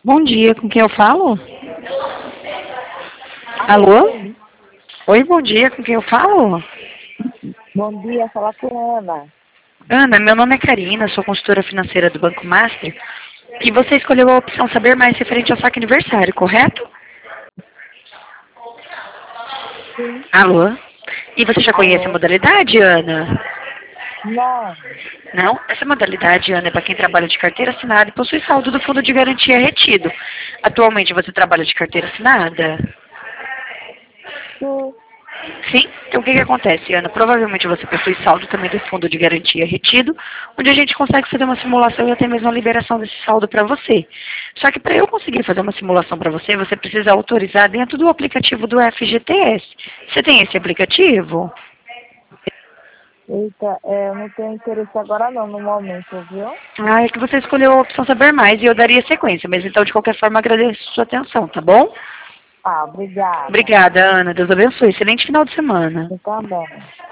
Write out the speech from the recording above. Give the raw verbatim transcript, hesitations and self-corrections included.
Bom dia, com quem eu falo? Alô? Alô? Oi, bom dia, com quem eu falo? Bom dia, fala com Ana. Ana, meu nome é Karina, sou consultora financeira do Banco Master. E você escolheu a opção saber mais referente ao saque aniversário, correto? Sim. Alô? E você já conhece a Alô? modalidade, Ana? Não. Não? Essa modalidade, Ana, é para quem trabalha de carteira assinada e possui saldo do fundo de garantia retido. Atualmente você trabalha de carteira assinada? Sim. Sim? Então o que, que acontece, Ana? Provavelmente você possui saldo também do fundo de garantia retido, onde a gente consegue fazer uma simulação e até mesmo a liberação desse saldo para você. Só que para eu conseguir fazer uma simulação para você, você precisa autorizar dentro do aplicativo do F G T S. Você tem esse aplicativo? Eita, é, eu não tenho interesse agora não, no momento, viu? Ah, é que você escolheu a opção saber mais e eu daria sequência, mas então de qualquer forma agradeço a sua atenção, tá bom? Ah, obrigada. Obrigada, Ana. Deus abençoe. Excelente final de semana. Você também.